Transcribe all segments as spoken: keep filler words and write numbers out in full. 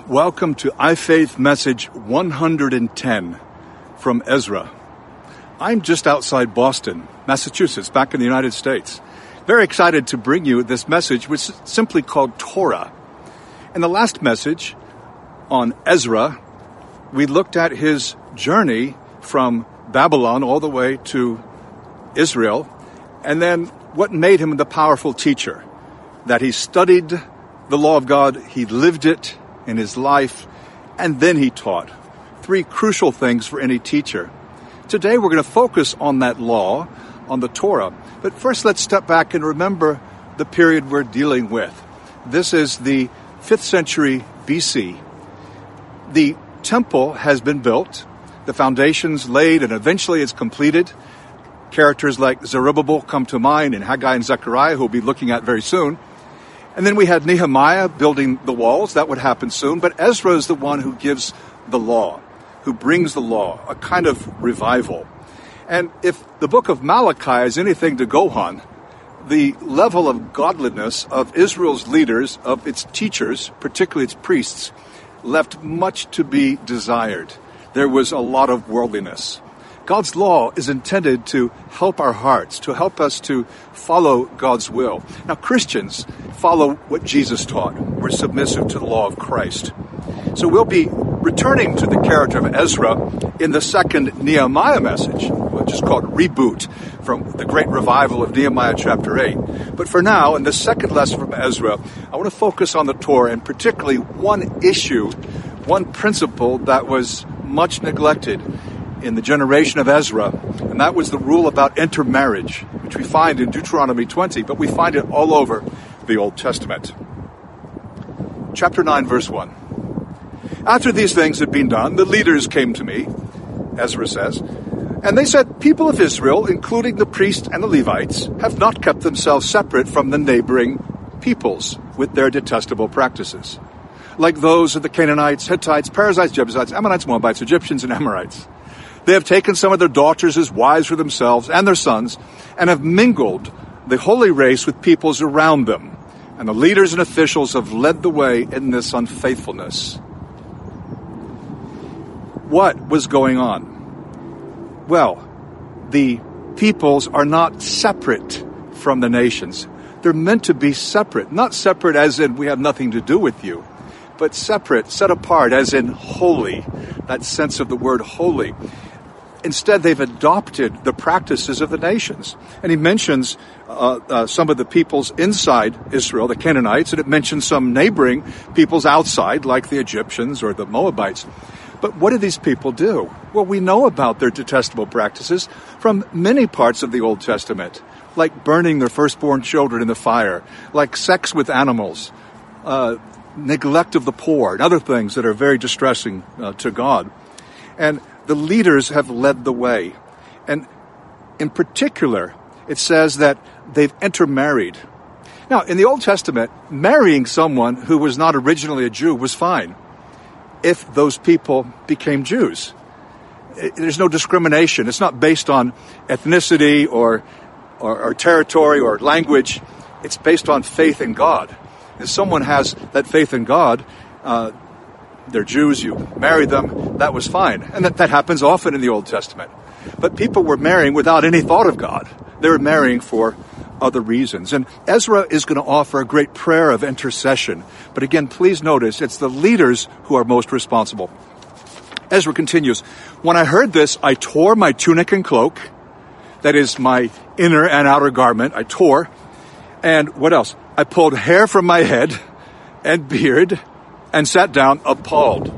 Welcome to iFaith Message one hundred ten from Ezra. I'm just outside Boston, Massachusetts, back in the United States. Very excited to bring you this message, which is simply called Torah. In the last message on Ezra, we looked at his journey from Babylon all the way to Israel, and then what made him the powerful teacher. That he studied the law of God, he lived it in his life, and then he taught. Three crucial things for any teacher. Today we're going to focus on that law, on the Torah. But first let's step back and remember the period we're dealing with. This is the fifth century B C. The temple has been built, the foundations laid, and eventually it's completed. Characters like Zerubbabel come to mind, and Haggai and Zechariah, who we'll be looking at very soon. And then we had Nehemiah building the walls. That would happen soon. But Ezra is the one who gives the law, who brings the law, a kind of revival. And if the book of Malachi is anything to go on, the level of godliness of Israel's leaders, of its teachers, particularly its priests, left much to be desired. There was a lot of worldliness. God's law is intended to help our hearts, to help us to follow God's will. Now, Christians follow what Jesus taught. We're submissive to the law of Christ. So we'll be returning to the character of Ezra in the second Nehemiah message, which is called Reboot, from the great revival of Nehemiah chapter eight. But for now, in the second lesson from Ezra, I want to focus on the Torah, and particularly one issue, one principle that was much neglected in the generation of Ezra, and that was the rule about intermarriage, which we find in Deuteronomy twenty, but we find it all over the Old Testament. Chapter nine, verse one. After these things had been done, the leaders came to me, Ezra says, and they said, people of Israel, including the priests and the Levites, have not kept themselves separate from the neighboring peoples with their detestable practices, like those of the Canaanites, Hittites, Perizzites, Jebusites, Ammonites, Moabites, Egyptians, and Amorites. They have taken some of their daughters as wives for themselves and their sons, and have mingled the holy race with peoples around them. And the leaders and officials have led the way in this unfaithfulness. What was going on? Well, the peoples are not separate from the nations. They're meant to be separate. Not separate as in we have nothing to do with you, but separate, set apart as in holy. That sense of the word holy. Instead, they've adopted the practices of the nations. And he mentions uh, uh, some of the peoples inside Israel, the Canaanites, and it mentions some neighboring peoples outside, like the Egyptians or the Moabites. But what do these people do? Well, we know about their detestable practices from many parts of the Old Testament, like burning their firstborn children in the fire, like sex with animals, uh, neglect of the poor, and other things that are very distressing uh, to God. And the leaders have led the way. And in particular, it says that they've intermarried. Now, in the Old Testament, marrying someone who was not originally a Jew was fine if those people became Jews. There's no discrimination. It's not based on ethnicity or, or, or territory or language. It's based on faith in God. If someone has that faith in God, uh, they're Jews, you marry them, that was fine. And that, that happens often in the Old Testament. But people were marrying without any thought of God. They were marrying for other reasons. And Ezra is going to offer a great prayer of intercession. But again, please notice, it's the leaders who are most responsible. Ezra continues, when I heard this, I tore my tunic and cloak, that is my inner and outer garment, I tore. And what else? I pulled hair from my head and beard and sat down appalled.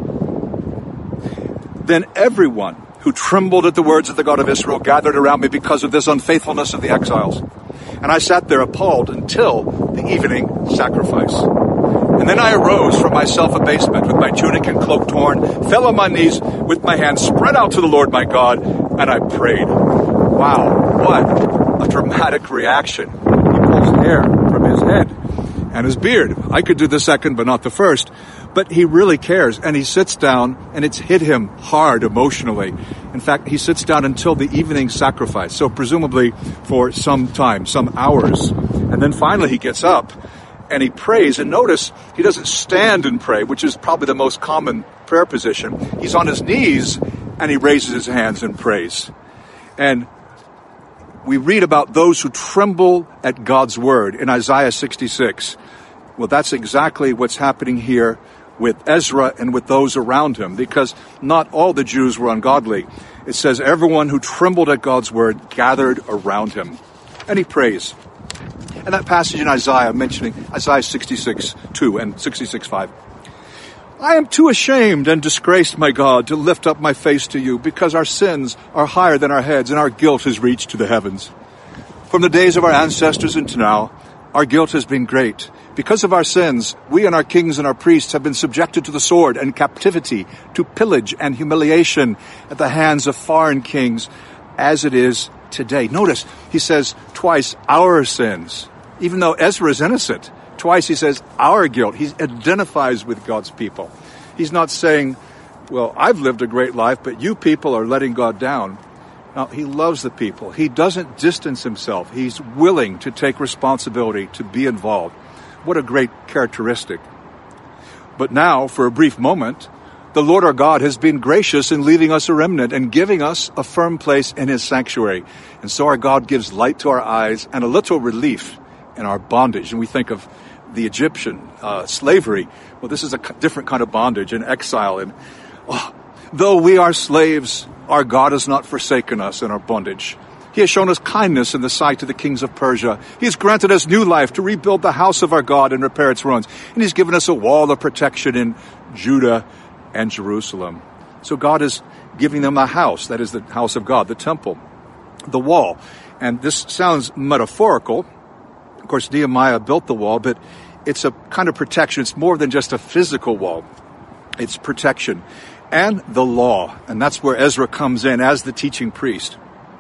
Then everyone who trembled at the words of the God of Israel gathered around me because of this unfaithfulness of the exiles. And I sat there appalled until the evening sacrifice. And then I arose from my self-abasement with my tunic and cloak torn, fell on my knees with my hands spread out to the Lord my God, and I prayed. Wow, what a dramatic reaction. He pulls hair from his head and his beard. I could do the second, but not the first. But he really cares, and he sits down, and it's hit him hard emotionally. In fact, he sits down until the evening sacrifice, so presumably for some time, some hours. And then finally he gets up, and he prays. And notice, he doesn't stand and pray, which is probably the most common prayer position. He's on his knees, and he raises his hands and prays. And we read about those who tremble at God's word in Isaiah sixty-six. Well, that's exactly what's happening here with Ezra and with those around him, because not all the Jews were ungodly. It says everyone who trembled at God's word gathered around him. And he prays. And that passage in Isaiah mentioning Isaiah sixty-six two and sixty-six five. I am too ashamed and disgraced, my God, to lift up my face to you, because our sins are higher than our heads, and our guilt has reached to the heavens. From the days of our ancestors until now, our guilt has been great. Because of our sins, we and our kings and our priests have been subjected to the sword and captivity, to pillage and humiliation at the hands of foreign kings, as it is today. Notice, he says twice, our sins. Even though Ezra is innocent, twice he says our guilt. He identifies with God's people. He's not saying, well, I've lived a great life, but you people are letting God down. No, he loves the people. He doesn't distance himself. He's willing to take responsibility, to be involved. What a great characteristic. But now, for a brief moment, the Lord our God has been gracious in leaving us a remnant and giving us a firm place in his sanctuary. And so our God gives light to our eyes and a little relief in our bondage. And we think of the Egyptian uh, slavery. Well, this is a different kind of bondage and exile. And oh, though we are slaves, our God has not forsaken us in our bondage. He has shown us kindness in the sight of the kings of Persia. He has granted us new life to rebuild the house of our God and repair its ruins. And he's given us a wall of protection in Judah and Jerusalem. So God is giving them a house, that is the house of God, the temple, the wall. And this sounds metaphorical. Of course, Nehemiah built the wall, but it's a kind of protection. It's more than just a physical wall. It's protection. And the law. And that's where Ezra comes in as the teaching priest.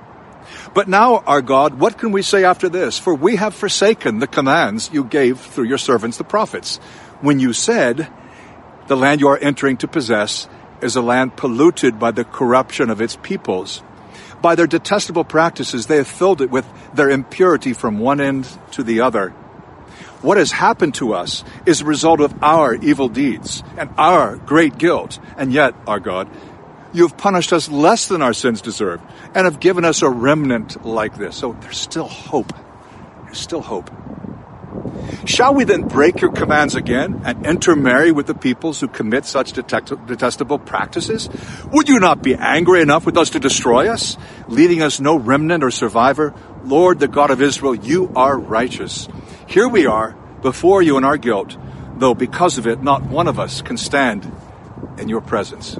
But now, our God, what can we say after this? For we have forsaken the commands you gave through your servants, the prophets, when you said, the land you are entering to possess is a land polluted by the corruption of its peoples. By their detestable practices, they have filled it with their impurity from one end to the other. What has happened to us is a result of our evil deeds and our great guilt. And yet, our God, you have punished us less than our sins deserve and have given us a remnant like this. So there's still hope. There's still hope. Shall we then break your commands again and intermarry with the peoples who commit such detect- detestable practices? Would you not be angry enough with us to destroy us, leaving us no remnant or survivor? Lord, the God of Israel, you are righteous. Here we are before you in our guilt, though because of it, not one of us can stand in your presence.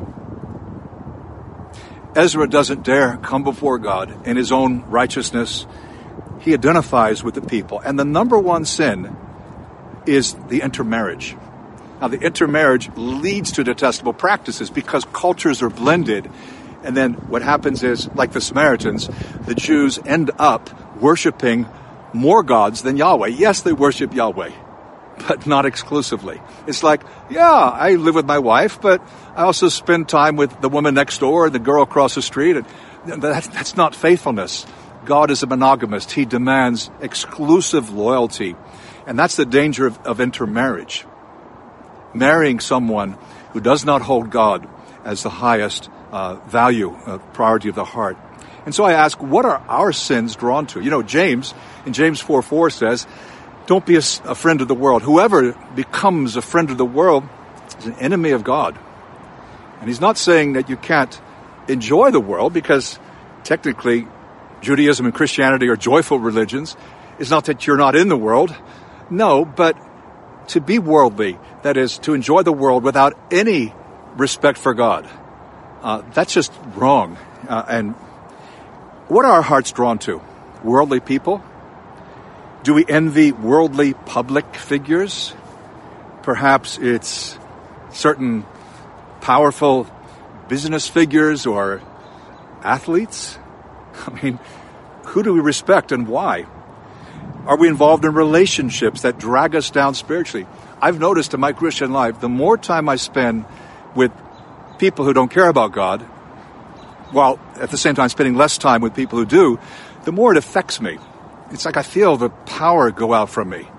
Ezra doesn't dare come before God in his own righteousness. He identifies with the people. And the number one sin is the intermarriage. Now, the intermarriage leads to detestable practices because cultures are blended. And then what happens is, like the Samaritans, the Jews end up worshiping more gods than Yahweh. Yes, they worship Yahweh, but not exclusively. It's like, yeah, I live with my wife, but I also spend time with the woman next door and the girl across the street. And that, that's not faithfulness. God is a monogamist. He demands exclusive loyalty. And that's the danger of, of intermarriage. Marrying someone who does not hold God as the highest uh, value, uh, priority of the heart. And so I ask, what are our sins drawn to? You know, James, in James four four says, don't be a, a friend of the world. Whoever becomes a friend of the world is an enemy of God. And he's not saying that you can't enjoy the world, because technically Judaism and Christianity are joyful religions. It's not that you're not in the world. No, but to be worldly, that is, to enjoy the world without any respect for God, uh, that's just wrong. Uh, and what are our hearts drawn to? Worldly people? Do we envy worldly public figures? Perhaps it's certain powerful business figures or athletes? I mean, who do we respect and why? Are we involved in relationships that drag us down spiritually? I've noticed in my Christian life, the more time I spend with people who don't care about God, while at the same time spending less time with people who do, the more it affects me. It's like I feel the power go out from me.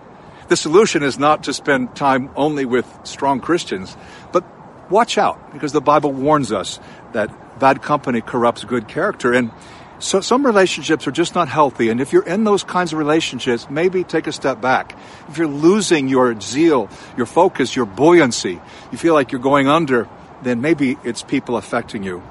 The solution is not to spend time only with strong Christians, but watch out, because the Bible warns us that bad company corrupts good character. And so some relationships are just not healthy. And if you're in those kinds of relationships, maybe take a step back. If you're losing your zeal, your focus, your buoyancy, you feel like you're going under, then maybe it's people affecting you.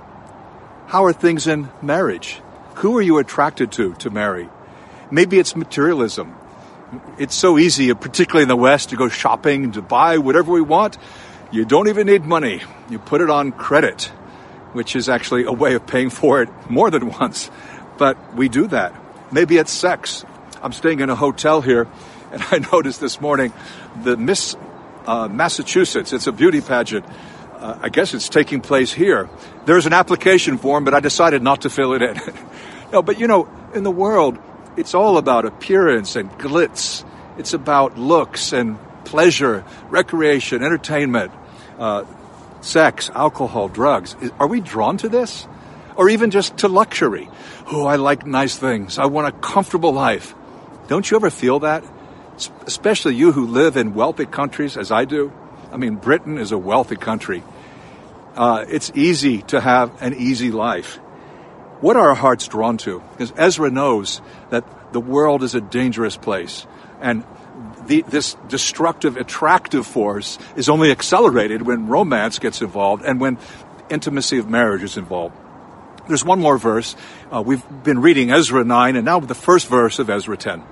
How are things in marriage? Who are you attracted to to marry? Maybe it's materialism. It's so easy, particularly in the West, to go shopping, to buy whatever we want. You don't even need money. You put it on credit, which is actually a way of paying for it more than once. But we do that. Maybe it's sex. I'm staying in a hotel here, and I noticed this morning the Miss uh, Massachusetts, it's a beauty pageant. Uh, I guess it's taking place here. There's an application form, but I decided not to fill it in. No, but you know, in the world, it's all about appearance and glitz. It's about looks and pleasure, recreation, entertainment, uh, sex, alcohol, drugs. Are we drawn to this? Or even just to luxury? Oh, I like nice things. I want a comfortable life. Don't you ever feel that? Especially you who live in wealthy countries, as I do. I mean, Britain is a wealthy country. Uh, it's easy to have an easy life. What are our hearts drawn to? Because Ezra knows that the world is a dangerous place. And the, this destructive, attractive force is only accelerated when romance gets involved and when intimacy of marriage is involved. There's one more verse. Uh, we've been reading Ezra nine, and now the first verse of Ezra ten.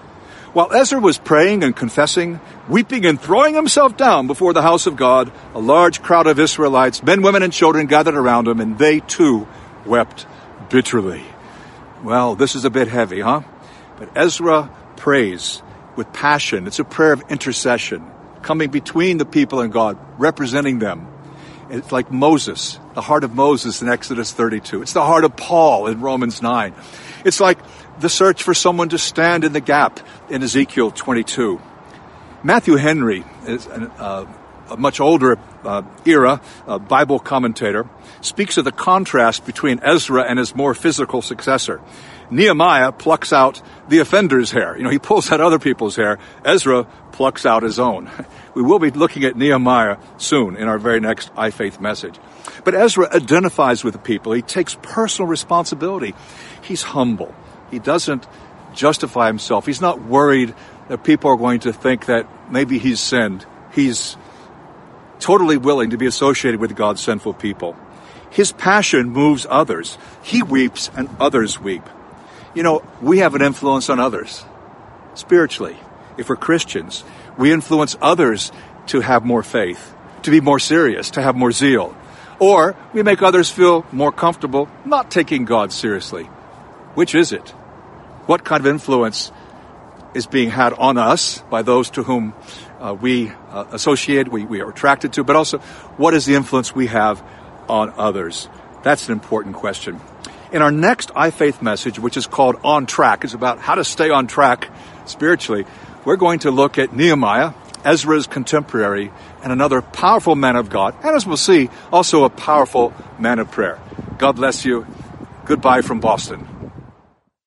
While Ezra was praying and confessing, weeping and throwing himself down before the house of God, a large crowd of Israelites, men, women, and children gathered around him, and they too wept bitterly. Well, this is a bit heavy, huh? But Ezra prays with passion. It's a prayer of intercession, coming between the people and God, representing them. It's like Moses, the heart of Moses in Exodus thirty-two. It's the heart of Paul in Romans nine. It's like the search for someone to stand in the gap in Ezekiel twenty-two. Matthew Henry is an, uh, a much older uh, era uh, Bible commentator, speaks of the contrast between Ezra and his more physical successor. Nehemiah plucks out the offender's hair. You know, he pulls out other people's hair. Ezra plucks out his own. We will be looking at Nehemiah soon in our very next iFaith message. But Ezra identifies with the people. He takes personal responsibility. He's humble. He doesn't justify himself. He's not worried that people are going to think that maybe he's sinned. He's totally willing to be associated with God's sinful people. His passion moves others. He weeps and others weep. You know, we have an influence on others spiritually. If we're Christians, we influence others to have more faith, to be more serious, to have more zeal. Or we make others feel more comfortable not taking God seriously. Which is it? What kind of influence is being had on us by those to whom uh, we uh, associate, we, we are attracted to, but also what is the influence we have on others? That's an important question. In our next iFaith message, which is called On Track, it's about how to stay on track spiritually, we're going to look at Nehemiah, Ezra's contemporary, and another powerful man of God, and as we'll see, also a powerful man of prayer. God bless you. Goodbye from Boston.